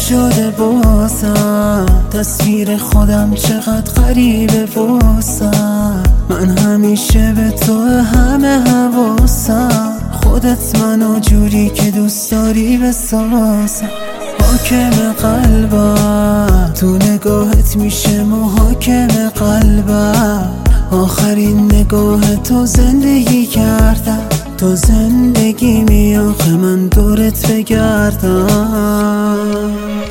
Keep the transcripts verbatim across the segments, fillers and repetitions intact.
شده بازم، تصویر خودم چقدر غریبه واسم. من همیشه به تو همه حواسم، خودت منو جوری که دوست داری بسازم. حاکم قلبم تو نگاهت میشه محاکم قلبم. آخرین نگاه تو زندگی کردم، تو زندگی می آخه من دورت بگردم.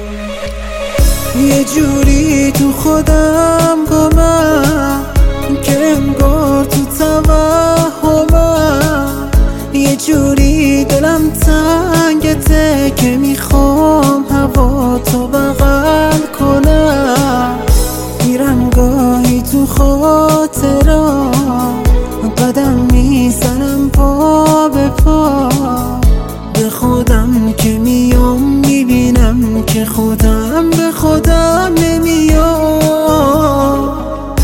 یه جوری تو خودم گمم که انگار تو توهمم. یه جوری دلم تنگته که میخوام هوا تو بغل کنم. میرم گاهی تو خاطرام، قدم میزنم پا به پا. به خودم که میام میبینم که خودم به خودم نمیام.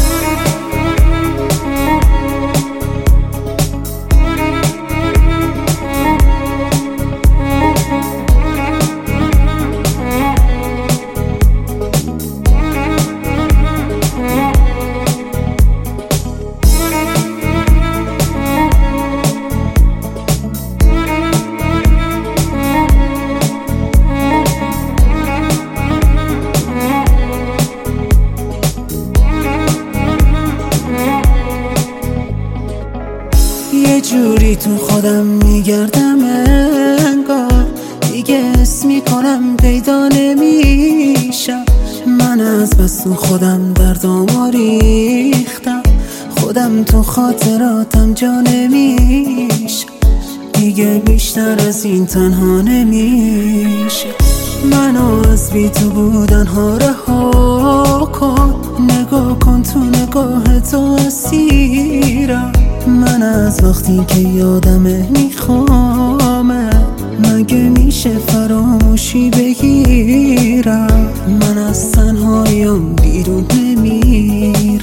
یه جوری تو خودم میگردم انگار دیگه حس میکنم پیدا نمیشم. من از بس تو خودم دردامو ریختم، خودم تو خاطراتم جا نمیشم. دیگه بیشتر از این تنها نمیشه. منو از بی تو بودن ها رها کن، نگاه کن تو نگاه تو اسیرم. من از وقتی که یادمه میخوامه، مگه میشه فراموشی بگیرم؟ من از تنهاییم بیرون نمیرم.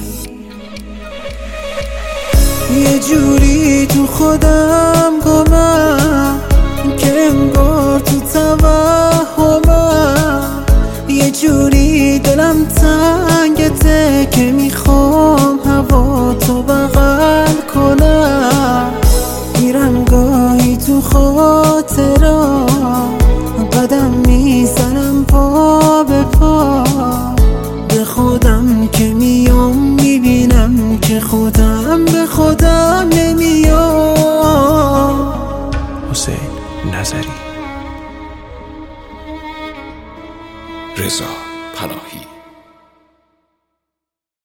یه جوری تو خودم گمم که انگار تو توهمم. یه جوری دلم تنگته که میخوام هوا تو بغل کنم. میرم گاهی تو خاطرام، قدم میزنم پا به پا. به خودم که میام میبینم که خودم به خودم نمیام. حسین نظری، رضا پناهی.